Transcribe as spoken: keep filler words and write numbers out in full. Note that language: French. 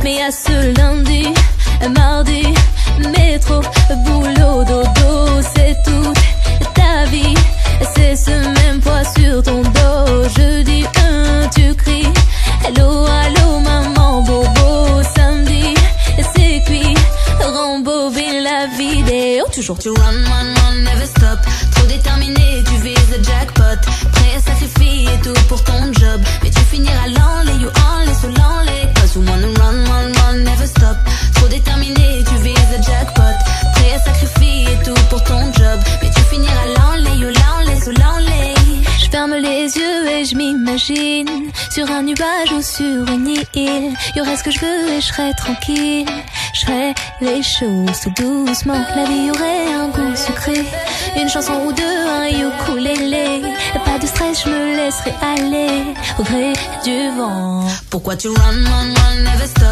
Mais à ce lundi, mardi, métro, boulot, dodo, c'est toute ta vie. C'est ce même poids sur ton dos. Jeudi un, tu cries hello, allô, maman, bobo. Samedi, c'est cuit, rembobine la vidéo. Toujours tu run, run, run, never stop. Trop déterminé, tu vises le jackpot. Prêt à sacrifier tout pour ton job. Mais tu finiras l'enlay, you enlay, sous l'enlay. Cause you wanna run, run, run, never stop. Trop déterminé, tu vises le jackpot. Prêt à sacrifier tout pour ton job. Mais tu finiras l'enlay, you l'enlay, sous l'enlay. Je ferme les yeux et je m'imagine sur un nuage ou sur une île. Y'aurait ce que je veux et je serais tranquille. Je ferais les choses tout doucement. La vie aurait un goût sucré. Une chanson ou deux, un ukulélé. Pas de stress, je me laisserai aller au gré du vent. Pourquoi tu run, run, run, never stop?